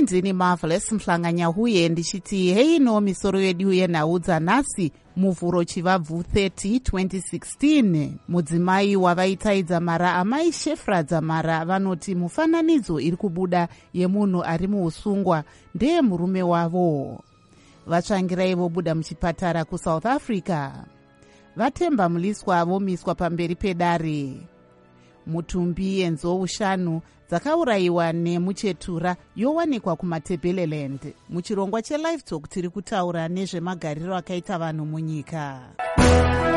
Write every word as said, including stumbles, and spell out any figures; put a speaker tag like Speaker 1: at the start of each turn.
Speaker 1: ndini Marvelous Mhlanganya ndichiti hei no misoro yedu yenhau dzanhasi muvhuro chivabvu thirty twenty sixteen. Mudzimai wavaitaidza mara amai Shefradza mara vanoti mufananidzo iri kubuda yemunhu ari muusungwa ndeye murume wavo. Vatsvangirai vobuda muchipatara kuSouth Africa. Vatemba muliswa vomiswa pamberi pedare. Mutumbi yenzou shanu dzakaurayiwa nemuchetura yowanikwa kumaTebeleland. Muchirongwa cheLive Talk tiri kutaura nezvemagariro akaita vanhu munyika.